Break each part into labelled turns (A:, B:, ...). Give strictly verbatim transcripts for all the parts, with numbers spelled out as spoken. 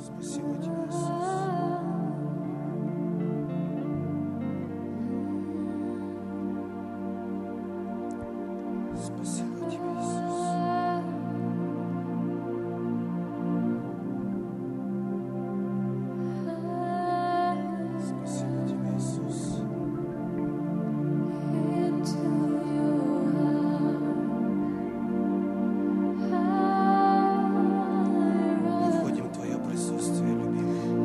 A: Спасибо Тебе, Иисус. Спасибо Тебе, Иисус. Спасибо Тебе, Иисус. Мы входим в Твое присутствие, любимый.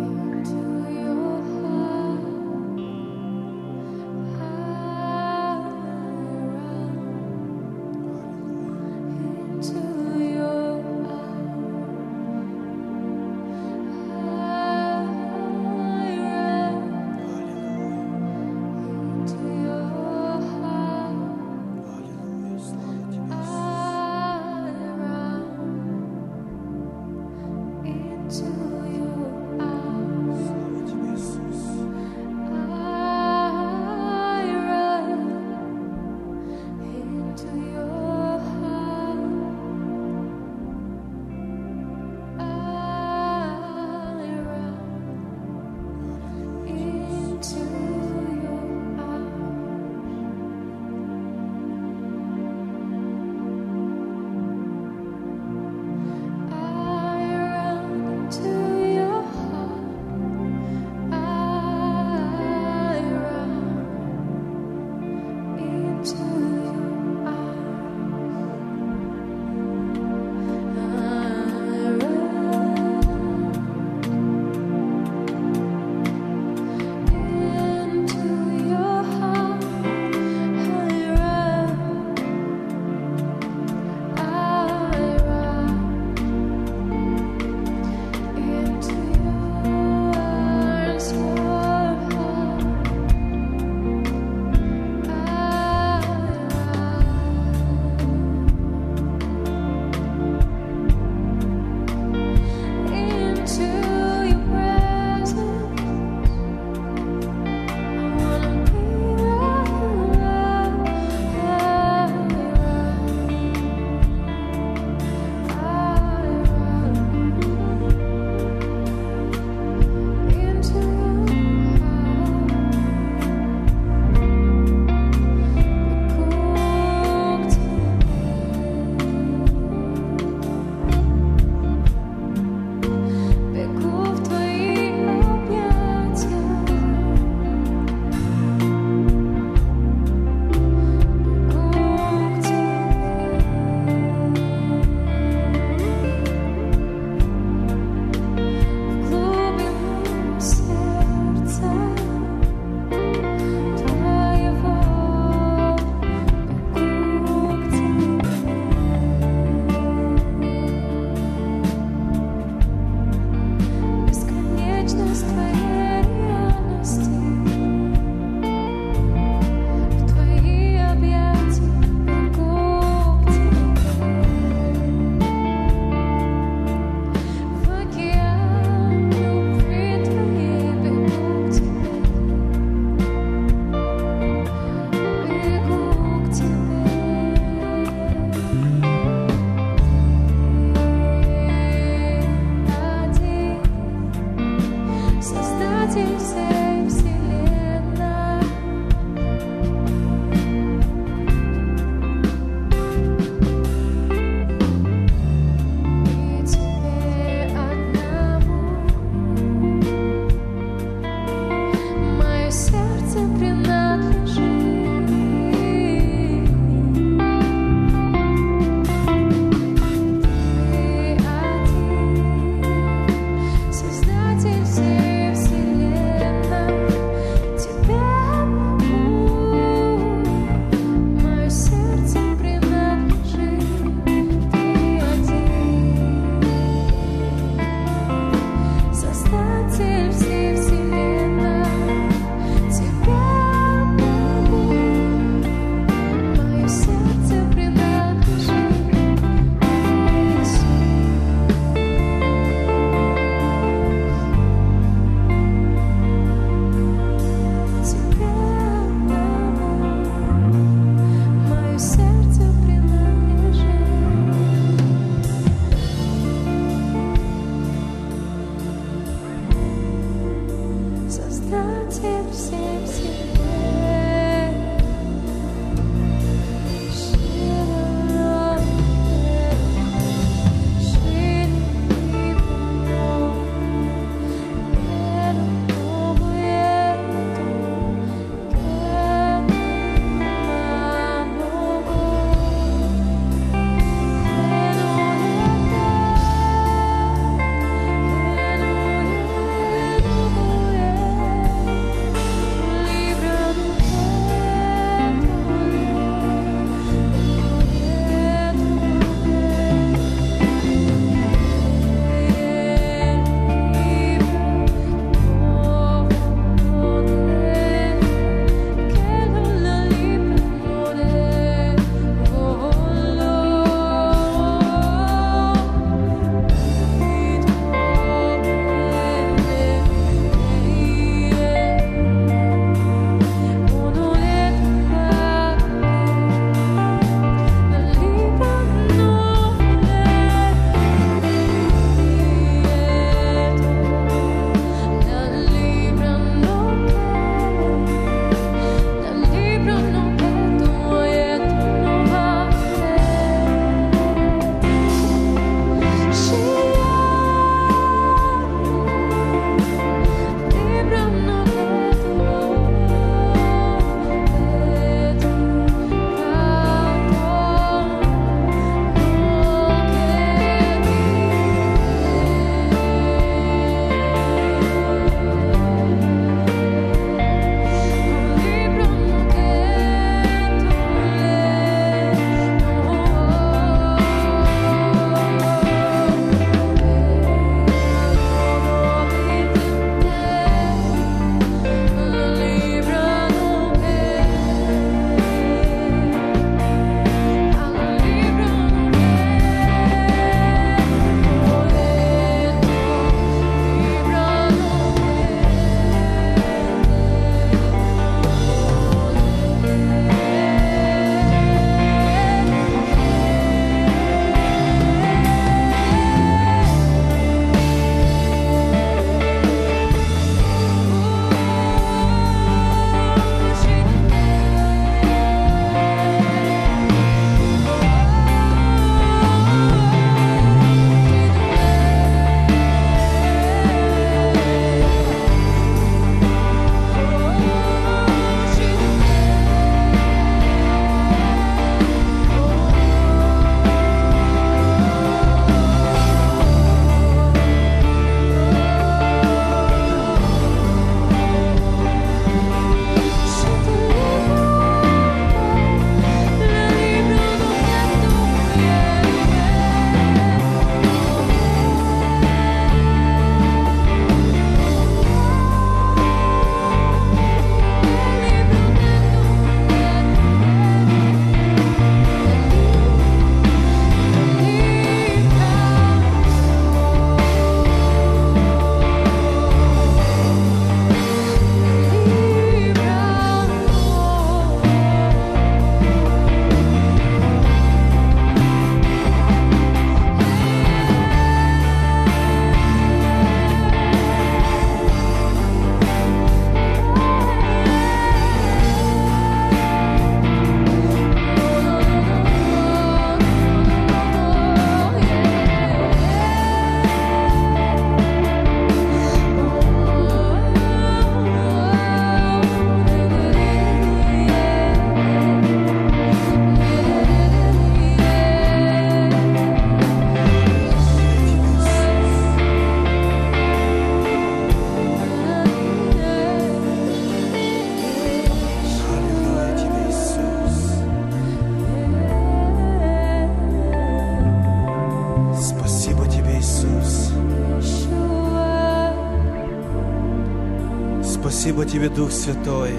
A: Спасибо Тебе, Дух Святой.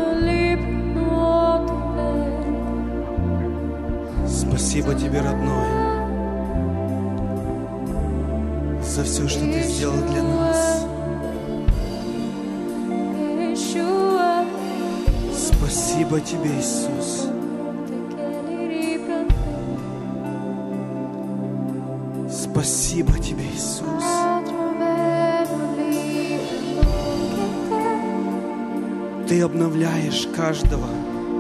A: Спасибо Тебе, родной, за все, что Ты сделал для нас. Спасибо Тебе, Иисус. Спасибо Тебе, Иисус. Ты обновляешь каждого.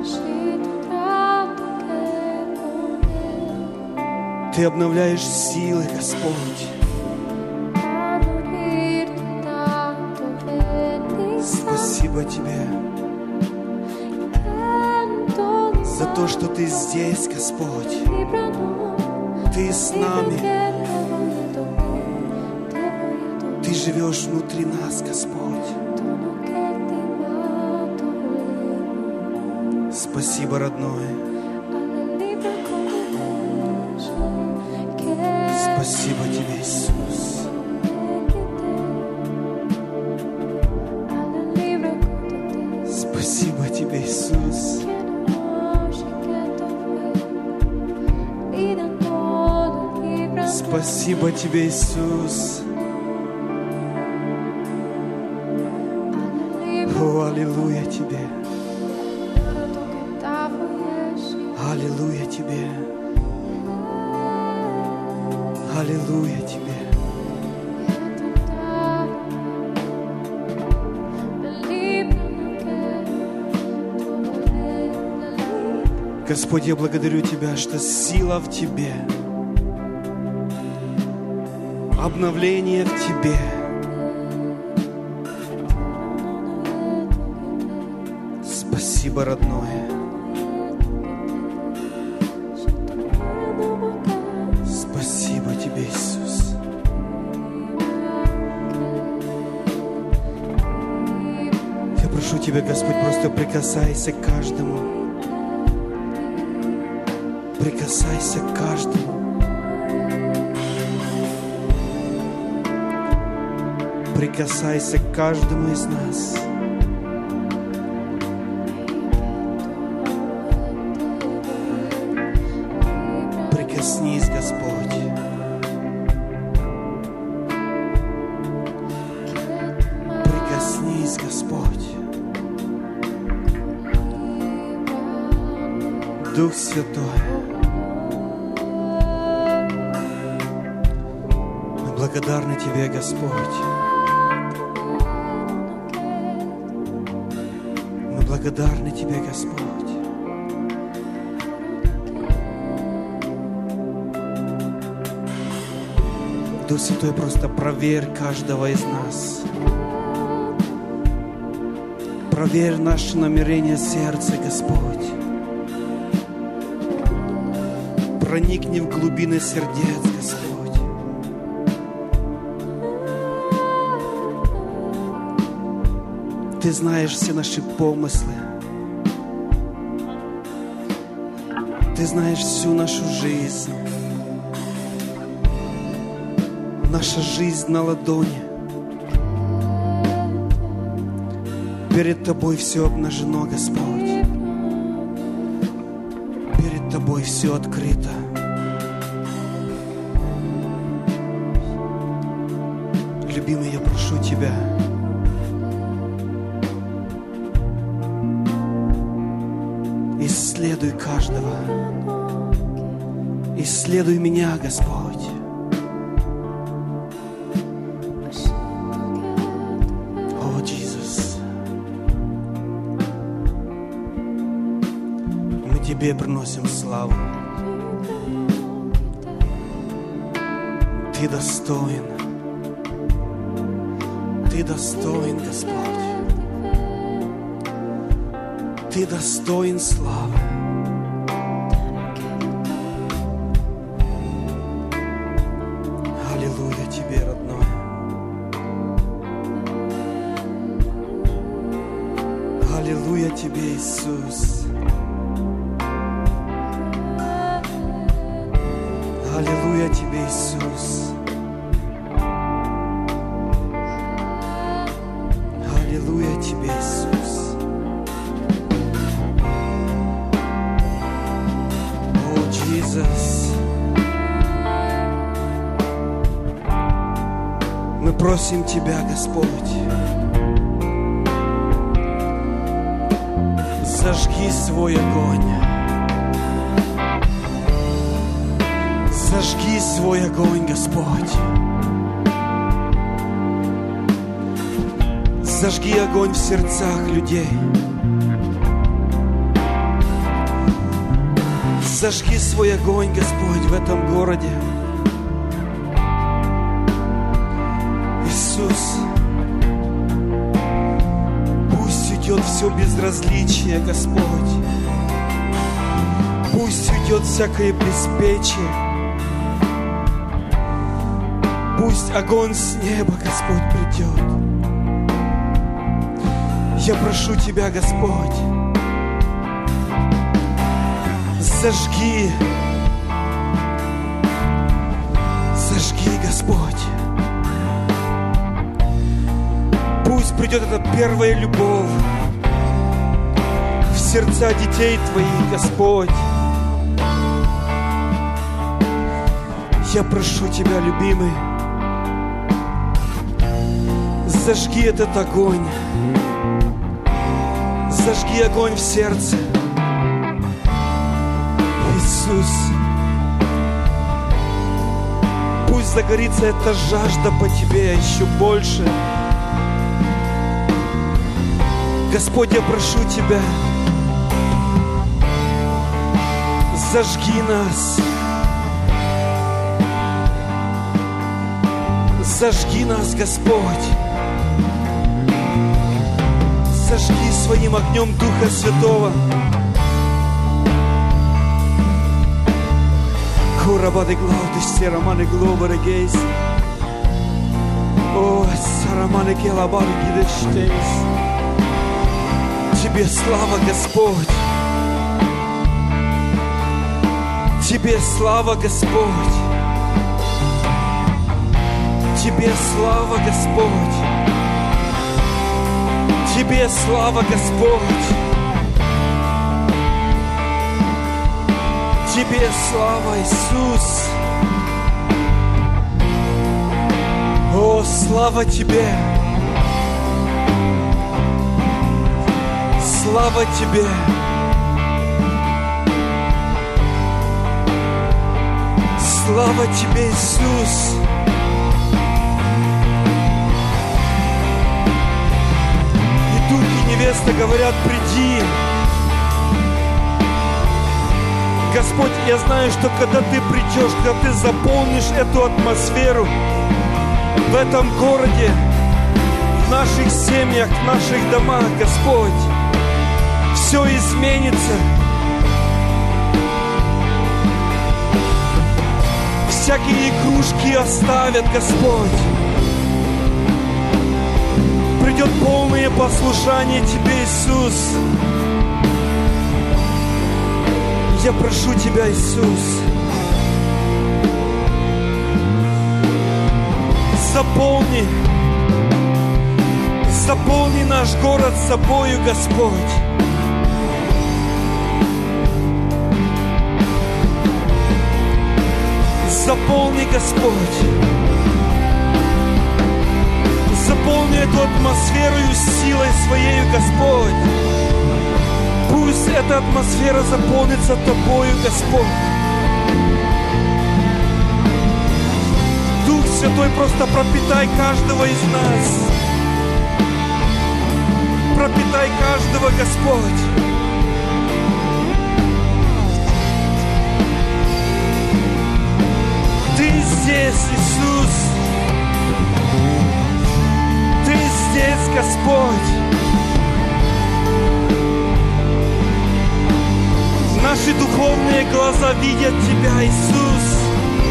A: Ты обновляешь силы, Господь. Спасибо Тебе за то, что Ты здесь, Господь. Ты с нами. Ты живешь внутри нас, Господь. Спасибо, родной. Спасибо Тебе, Иисус. Спасибо Тебе, Иисус. Спасибо Тебе, Иисус. О, аллилуйя Тебе. Аллилуйя Тебе. Аллилуйя Тебе. Господь, я благодарю Тебя, что сила в Тебе, обновление в Тебе. Спасибо, родное. Спасибо Тебе, Иисус. Я прошу Тебя, Господь, просто прикасайся к каждому. Прикасайся к каждому. Прикасайся к каждому из нас. Прикоснись, Господь. Прикоснись, Господь. Дух Святой. Мы благодарны Тебе, Господь. Мы благодарны Тебе, Господь. Дух Святой, просто проверь каждого из нас. Проверь наше намерение сердца, Господь. Проникни в глубины сердец, Господь. Ты знаешь все наши помыслы. Ты знаешь всю нашу жизнь. Наша жизнь на ладони. Перед Тобой все обнажено, Господь. Перед Тобой все открыто. Любимый, я прошу Тебя, исследуй каждого. Исследуй меня, Господь. О, Иисус. Мы Тебе приносим славу. Ты достоин. Ты достоин, Господь. Ты достоин славы. Аллилуйя Тебе, родной. Аллилуйя Тебе, Иисус. Аллилуйя Тебе, Иисус. Аллилуйя Тебе, Иисус. О, Иисус. Мы просим Тебя, Господь, зажги свой огонь. Зажги свой огонь, Господь. Зажги огонь в сердцах людей. Зажги свой огонь, Господь, в этом городе. Иисус, пусть уйдет все безразличие, Господь. Пусть уйдет всякое беспечие. Пусть огонь с неба, Господь, придет. Я прошу Тебя, Господь, зажги, зажги, Господь. Пусть придет эта первая любовь в сердца детей Твоих, Господь. Я прошу Тебя, любимый, зажги этот огонь. Зажги огонь в сердце. Иисус, пусть загорится эта жажда по Тебе еще больше. Господь, я прошу Тебя, зажги нас. Зажги нас, Господь. Зажги своим огнем Духа Святого. Курабады глауды, сераманы глобары гейс. О, сараманы келабары гидештейс. Тебе слава, Господь. Тебе слава, Господь. Тебе слава, Господь. Тебе слава, Господь. Тебе слава, Иисус. О, слава Тебе. Слава Тебе. Слава Тебе, Иисус. Невеста говорят, приди. Господь, я знаю, что когда Ты придешь, когда Ты заполнишь эту атмосферу в этом городе, в наших семьях, в наших домах, Господь, все изменится. Всякие игрушки оставят, Господь. Придет полное послушание Тебе, Иисус. Я прошу Тебя, Иисус, заполни, заполни наш город собою, Господь. Заполни, Господь. Заполни эту атмосферу силой Своей, Господь. Пусть эта атмосфера заполнится Тобою, Господь. Дух Святой, просто пропитай каждого из нас. Пропитай каждого, Господь. Ты здесь, Иисус. Ты здесь, Господь. Наши духовные глаза видят Тебя, Иисус.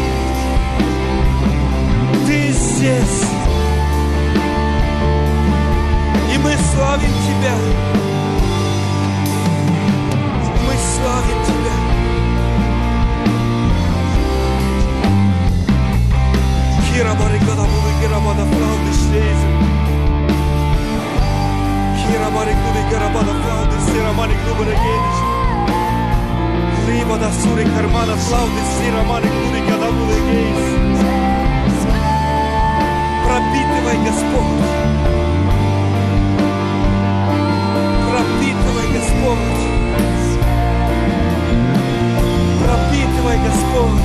A: Ты здесь. И мы славим Тебя. Мы славим Тебя. Кирабарикада буду, кирабада флауды шлейзен. Кирабарикуды, кирабада флауды, сираманикуды регейдиш. Либо сури кармана флауды, сираманикуды, когда буду регейдиш. Пропитывай, Господь. Пропитывай, Господь. Пропитывай, Господь.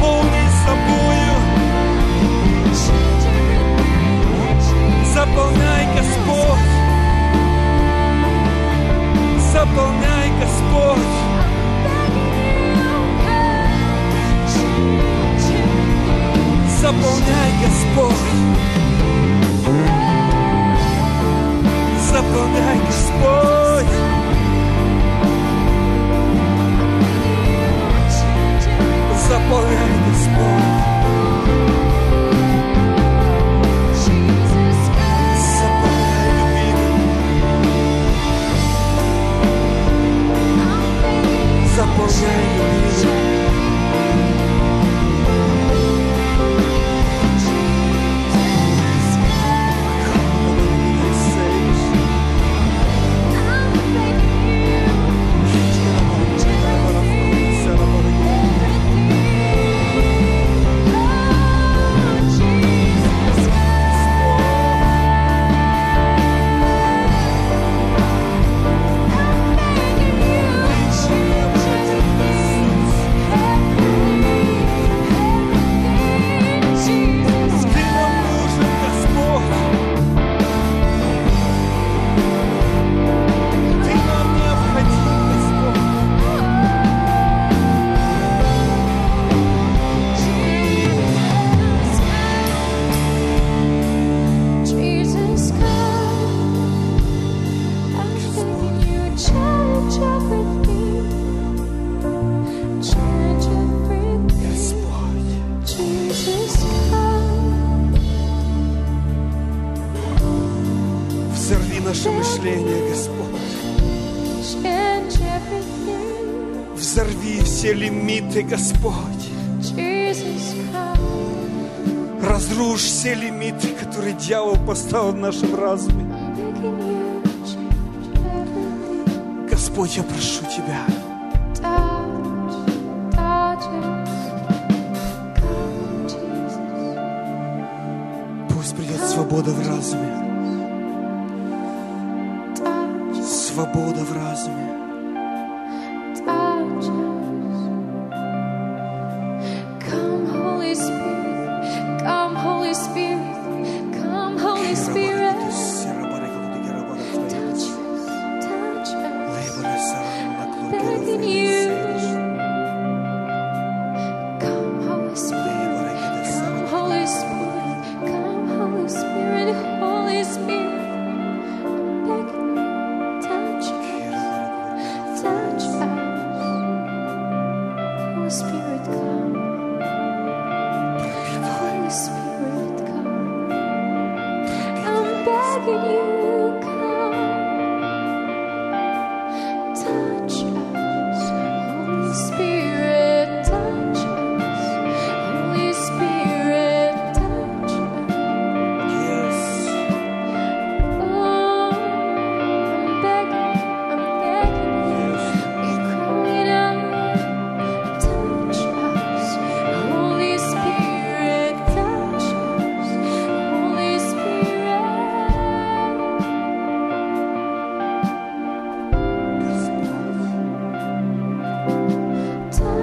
A: Наполни собою. Заполняй, Господь. Заполняй, Господь. Заполняй, Господь. Заполняй, Господь. Заполняй, Господь. Заполняй, любимый. Заполняй, любимый. Наше мышление, Господь. Взорви все лимиты, Господь. Разрушь все лимиты, которые дьявол поставил в нашем разуме. Господь, я прошу Тебя. Пусть придет свобода в разуме. Свобода в разуме.
B: Come, Holy Spirit. Come, Holy Spirit. Come, Holy Spirit. Touch us. Touch us. Begging you. Come, Holy Spirit. Come, Holy Spirit. Come, Holy Spirit. Holy Spirit. Touch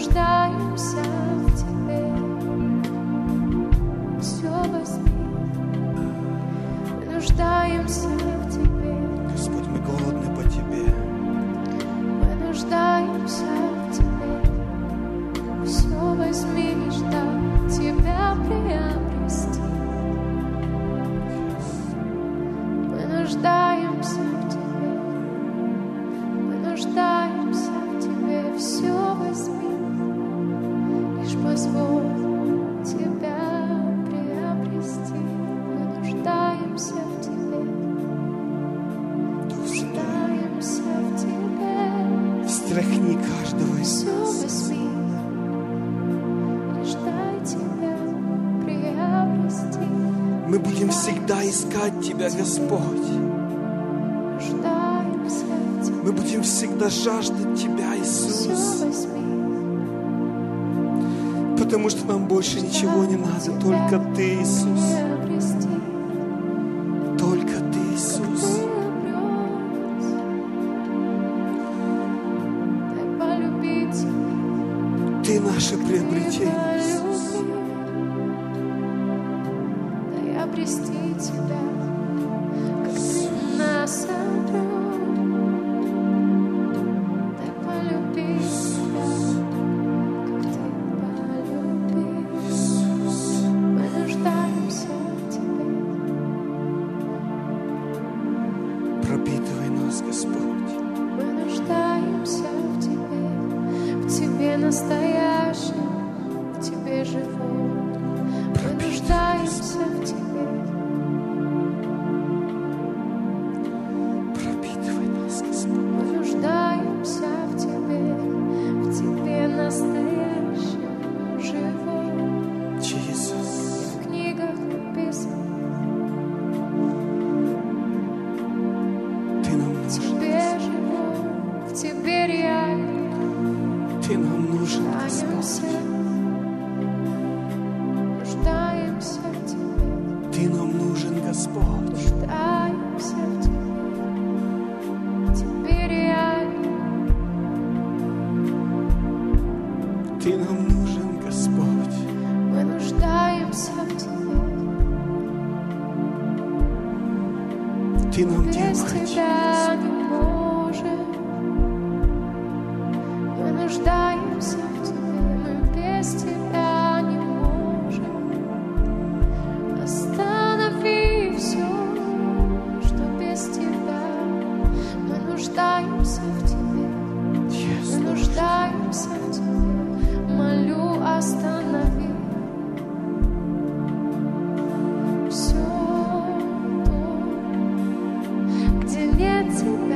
B: нуждаемся в Тебе. Все возьми. Мы нуждаемся в Тебе.
A: Господь, мы голодны по Тебе.
B: Мы нуждаемся в Тебе. Все возьми, ждать Тебя приобрести. Мы нуждаемся в Тебе. Мы нуждаемся в Тебе. Все возьми, лишь позволь Тебя приобрести. Мы нуждаемся в Тебе. Нуждаемся в Тебе.
A: Встряхни каждого из
B: Все
A: нас.
B: возьми, лишь дай Тебя приобрести.
A: Мы будем всегда искать Тебя, Господь.
B: Нуждаемся в Тебе.
A: Мы будем всегда жаждать Тебя,
B: Все
A: Иисус.
B: возьми,
A: Потому что нам больше ничего не надо. Только Ты, Иисус.
B: приобрести.
A: Только Ты, Иисус.
B: Ты обрёл. Дай полюбить Тебя.
A: Ты наше приобретение, Иисус.
B: Дай обрести Тебя, как Ты нас обрел. Дай полюбить Тебя, как Ты полюбил. Мы нуждаемся в Тебе.
A: Пропитывай нас, Господь.
B: Мы нуждаемся в Тебе, в Тебе настоящем, в Тебе живом. Мы нуждаемся в Тебе.
A: Пропитывай нас, Господь.
B: Мы нуждаемся в Тебе, в Тебе настоящем, живом.
A: Иисус.
B: В книгах написано,
A: Ты нам
B: в
A: нужен.
B: Тебе живом, в Тебе реально.
A: Ты нам нужен, Господь.
B: Нуждаемся, нуждаемся в Тебе.
A: Ты нам нужен, Господь.
B: Нуждаемся в Тебе, в Тебе реально.
A: Ты нам нужен, Господь.
B: Мы нуждаемся в Тебе.
A: Ты нам
B: Без
A: делаешь.
B: Тебя не можем. Мы нуждаемся в Тебе. Мы без Тебя не можем. Останови все, что без Тебя. Мы нуждаемся в Тебе.
A: Yes,
B: Мы
A: Lord.
B: нуждаемся в Тебе. Молю, останови все то, где нет Тебя.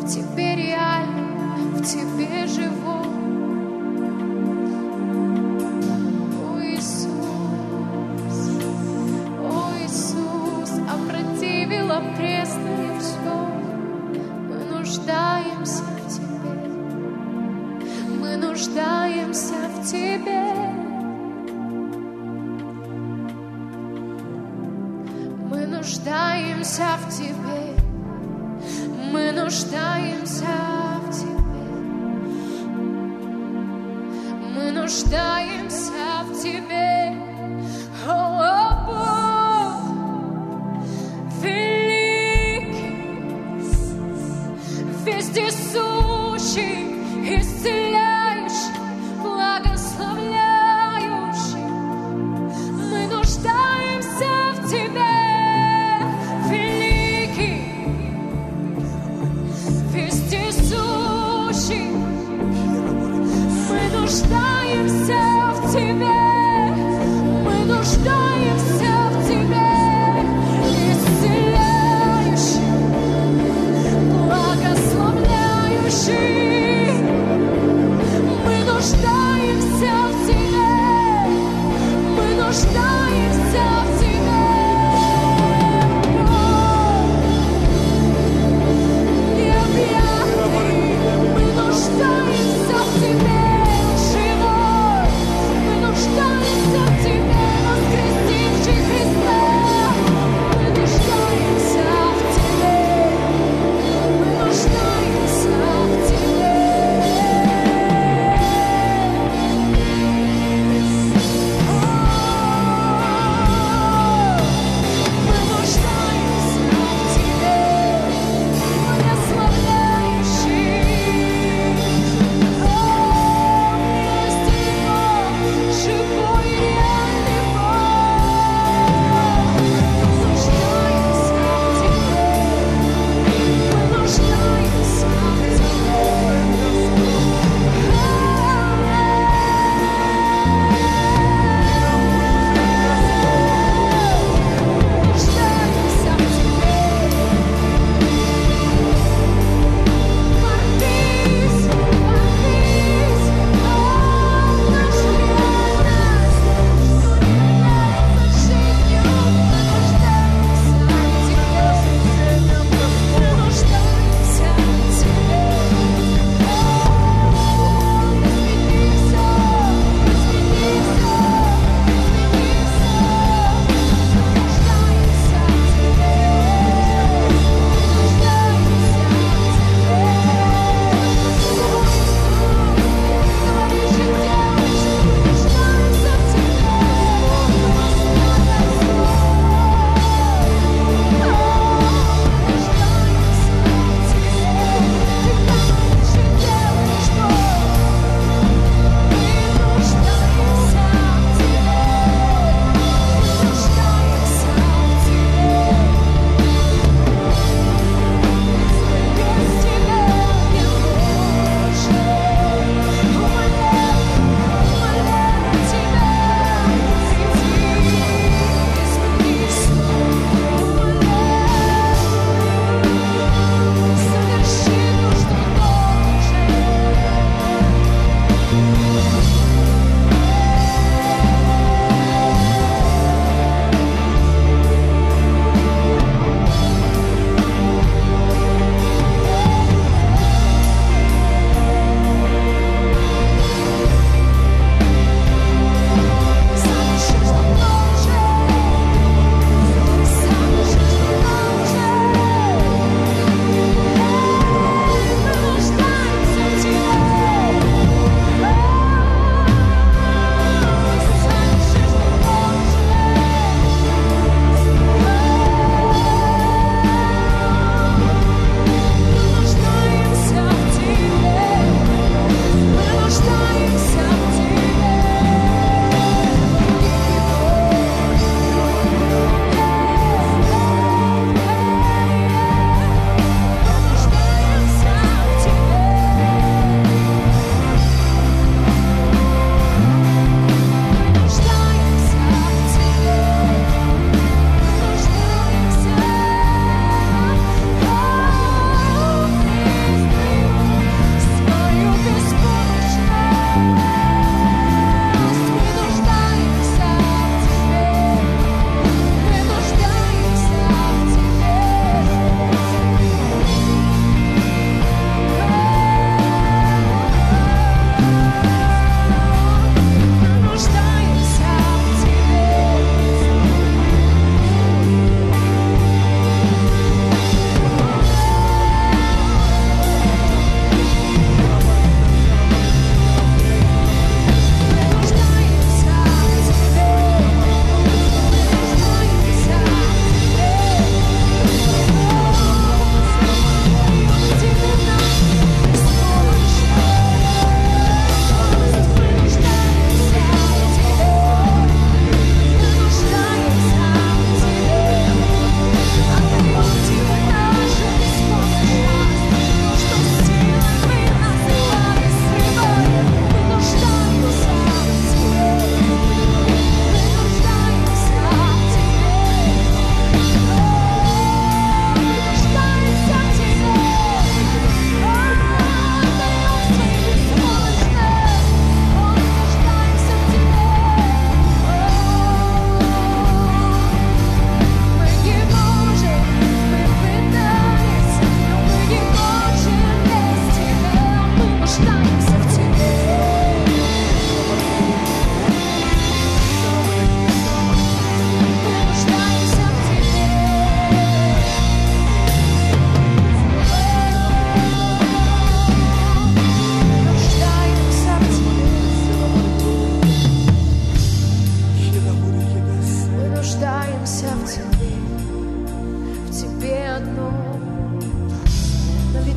B: в Тебе реальный, в Тебе живой. О, Иисус, о, Иисус, опротивило пресное все. Мы нуждаемся в Тебе, мы нуждаемся в Тебе. Мы нуждаемся в Тебе, мы нуждаемся в Тебе, мы нуждаемся в Тебе, о, Бог великий, вездесущий, исцеляющий, благословляющий. Мы нуждаемся в Тебе. Мы нуждаемся в Тебе, мы нуждаемся в Тебе, исцеляющий, благословляющий. Мы нуждаемся в Тебе, мы нуждаемся в Тебе. Необъятный, мы нуждаемся в Тебе.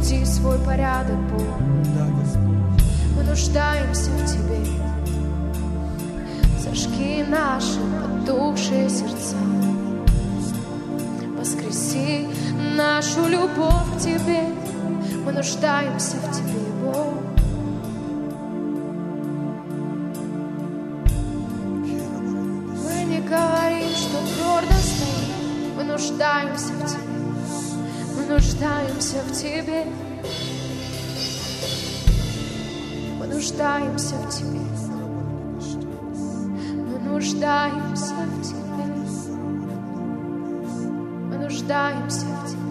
B: Наведи свой порядок, Бог.
A: Да, Господь.
B: Мы нуждаемся в Тебе. Зажги наши потухшие сердца. Воскреси нашу любовь к Тебе. Мы нуждаемся в Тебе, Бог. Мы не говорим, что твердо стоим. Мы нуждаемся в Тебе. Мы нуждаемся в Тебе. Мы нуждаемся в Тебе. Мы нуждаемся в Тебе. Мы нуждаемся в Тебе.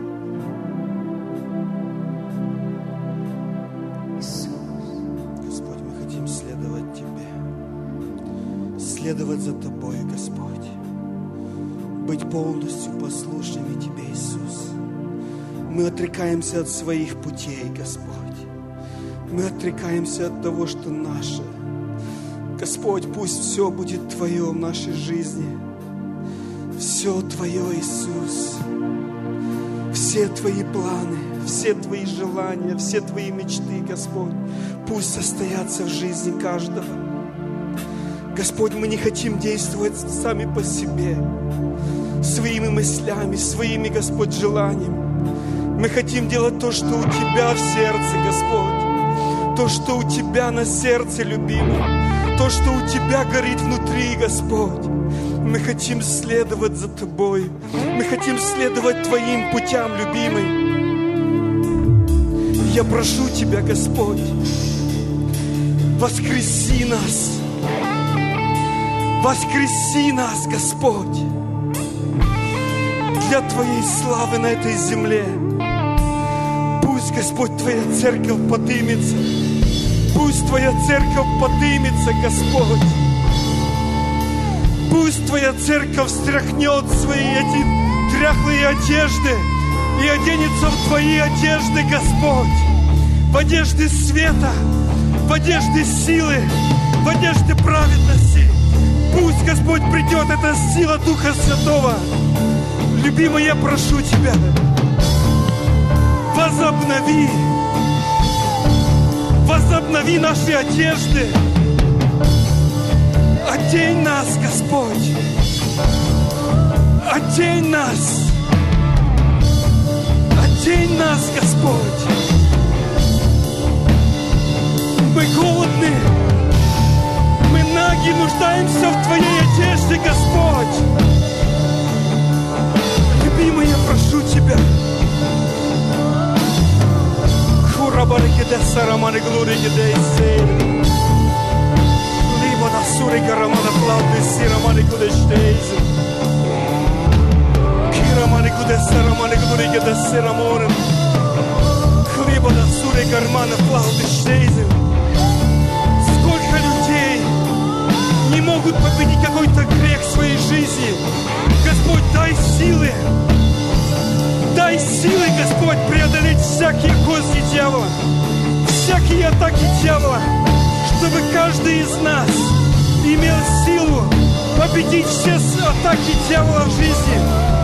B: Иисус.
A: Господь, мы хотим следовать Тебе. Следовать за Тобой, Господь. Быть полностью послушными Тебе, Иисус. Мы отрекаемся от своих путей, Господь. Мы отрекаемся от того, что наше. Господь, пусть все будет Твое в нашей жизни. Все Твое, Иисус. Все Твои планы, все Твои желания, все Твои мечты, Господь, пусть состоятся в жизни каждого. Господь, мы не хотим действовать сами по себе, своими мыслями, своими, Господь, желаниями. Мы хотим делать то, что у Тебя в сердце, Господь. То, что у Тебя на сердце, любимый. То, что у Тебя горит внутри, Господь. Мы хотим следовать за Тобой. Мы хотим следовать Твоим путям, любимый. Я прошу Тебя, Господь, воскреси нас. Воскреси нас, Господь, для Твоей славы на этой земле. Пусть, Господь, Твоя церковь подымется. Пусть Твоя церковь подымется, Господь. Пусть Твоя церковь встряхнет свои эти дряхлые одежды и оденется в Твои одежды, Господь. В одежды света, в одежды силы, в одежды праведности. Пусть, Господь, придет эта сила Духа Святого. Любимый, я прошу Тебя, возобнови, возобнови наши одежды. Одень нас, Господь, одень нас, одень нас, Господь. Мы голодны, мы наги, нуждаемся в Твоей одежде, Господь. Любимый, я прошу Тебя. Сколько людей не могут победить какой-то грех в своей жизни. Господь, дай силы. Дай силы, Господь, преодолеть всякие козни дьявола, всякие атаки дьявола, чтобы каждый из нас имел силу победить все атаки дьявола в жизни.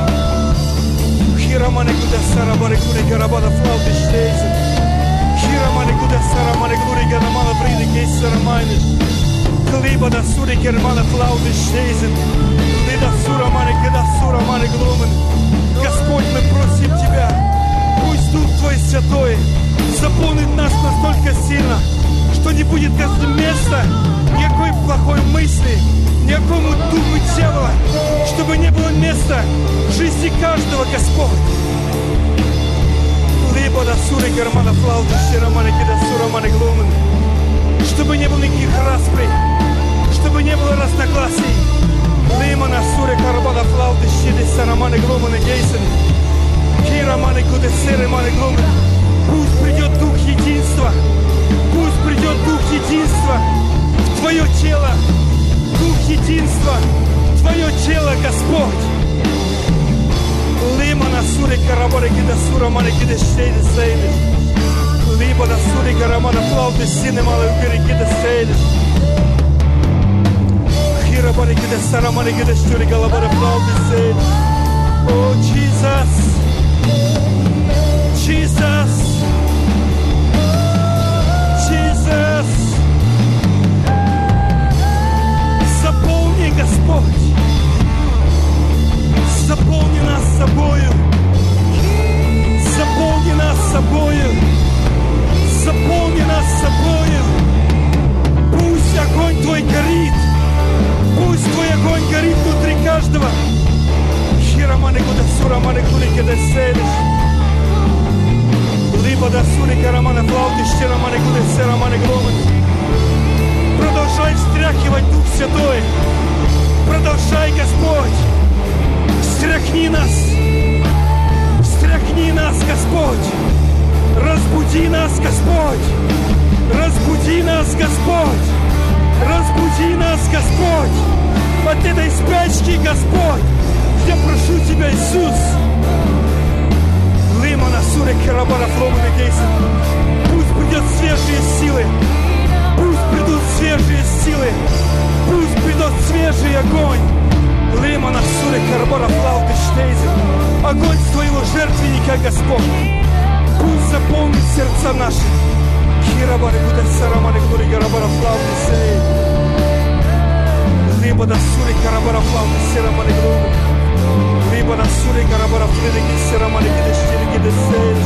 A: Господь, мы просим Тебя, пусть Дух Твой Святой заполнит нас настолько сильно, что не будет места никакой плохой мысли, никакому духу дьявола, чтобы не было места в жизни каждого, Господь. Чтобы не было никаких расприй, чтобы не было разногласий. Пусть придет Дух единства, пусть придет Дух единства в Твое тело, Дух единства в Твое тело, Господь. Oh, Jesus, Jesus. каждого. Хираманы куда сураманы кулики да селишь. Либо да сури карамана флауты, штираманы куда сераманы гломаны. Продолжай встряхивать Дух Святой. Продолжай, Господь. Встряхни нас. Встряхни нас, Господь. Разбуди нас, Господь. Разбуди нас, Господь. Разбуди нас, Господь. От этой спячки, Господь. Я прошу Тебя, Иисус. Лимана суре карабара фломана кейса. Пусть придет свежие силы. Пусть придут свежие силы. Пусть придет свежий огонь. Лимана суре карабара флауты штейза. Огонь с Твоего жертвенника, Господь. Пусть заполнит сердца наши. Хирабары куда сараманы кури карабара флауты сей. Либо да суре карабара флауты сираманы глумы. Либо да суре карабара флауты сираманы кида штили кида сейш.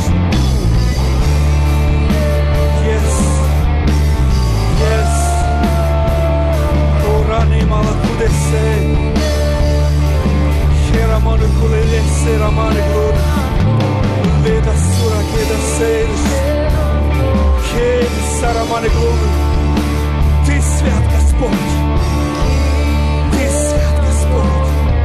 A: Yes. Yes. Урани мала куда сей. Хираманы кулеле сираманы глумы. Леда сура кида сейш. Хей сараманы глумы. Ты свят, Господь. Ты свят, Господь.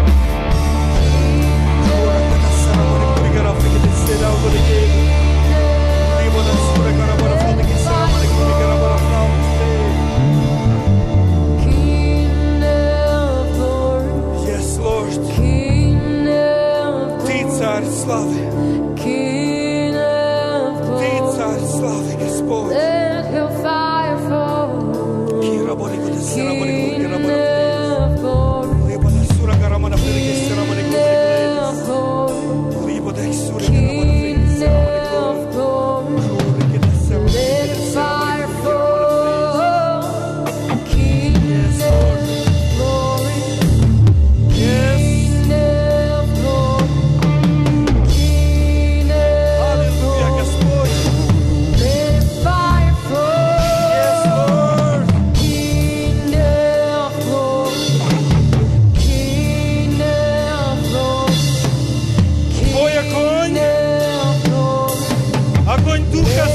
A: Yes, Lord. Ты царь славы. Ты царь славы, Господь. Духа